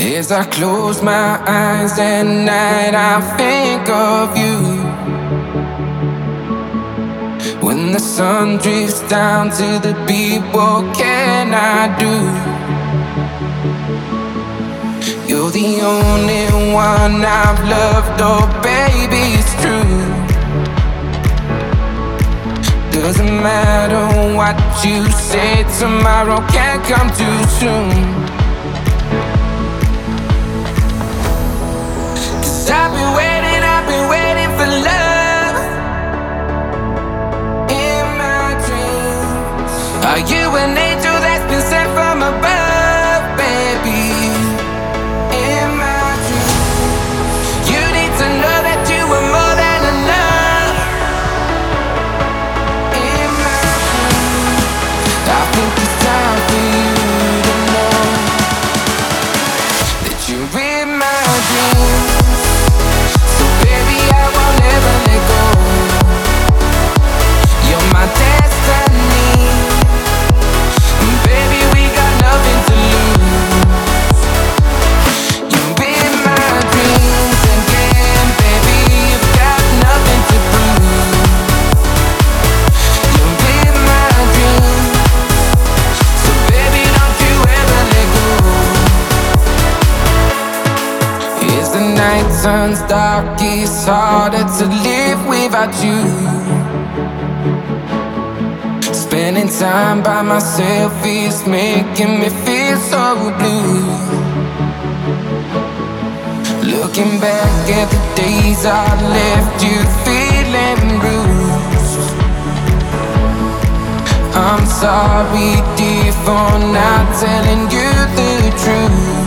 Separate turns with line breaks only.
As I close my eyes at night, I think of you. When the sun drifts down to the beat, what can I do? You're the only one I've loved, oh baby, it's true. Doesn't matter what you say, tomorrow can't come too soon. I've been waiting for love in my dreams. Are you an angel that's been sent from above, baby? In my dreams, you need to know that you were more than enough. In my dreams, I think it's time for you to know that you're in my dreams. Baby, I won't ever let go. You're my destiny. Baby, we got nothing to lose. You're in my dreams again. Baby, you've got nothing to prove. You're in my dreams. So baby, don't you ever let go. As the night turns dark, it's harder to live without you. Spending time by myself is making me feel so blue. Looking back at the days I left you feeling bruised. I'm sorry, dear, for not telling you the truth.